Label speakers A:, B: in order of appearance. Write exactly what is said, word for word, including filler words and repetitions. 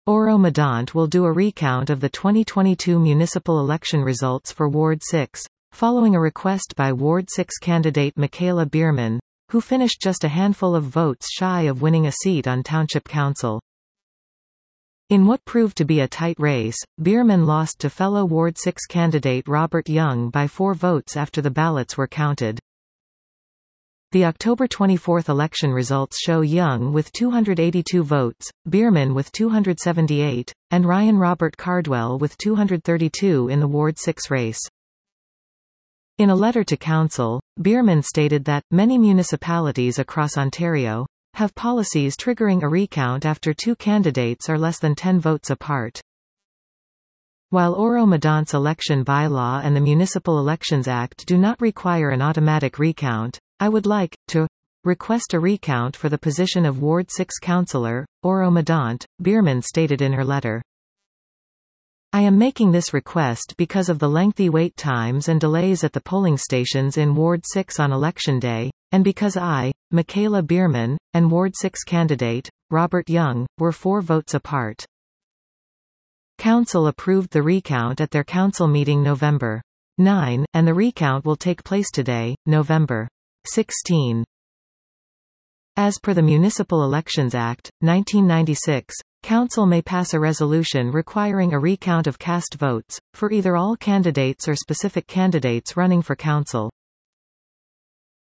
A: Oro-Medonte will do a recount of the twenty twenty-two municipal election results for Ward six, following a request by Ward six candidate Michaela Bierman, who finished just a handful of votes shy of winning a seat on Township Council. In what proved to be a tight race, Bierman lost to fellow Ward six candidate Robert Young by four votes after the ballots were counted. The October twenty-fourth election results show Young with two hundred eighty-two votes, Bierman with two hundred seventy-eight, and Ryan Robert Cardwell with two hundred thirty-two in the Ward six race. In a letter to Council, Bierman stated that, many municipalities across Ontario have policies triggering a recount after two candidates are less than ten votes apart. While Oro-Medonte's election bylaw and the Municipal Elections Act do not require an automatic recount, I would like to request a recount for the position of Ward six councillor, Oro-Medonte, Bierman stated in her letter. I am making this request because of the lengthy wait times and delays at the polling stations in Ward six on election day, and because I, Michaela Bierman, and Ward six candidate, Robert Young, were four votes apart. Council approved the recount at their council meeting November ninth, and the recount will take place today, November sixteenth. As per the Municipal Elections Act, nineteen ninety-six, Council may pass a resolution requiring a recount of cast votes, for either all candidates or specific candidates running for council.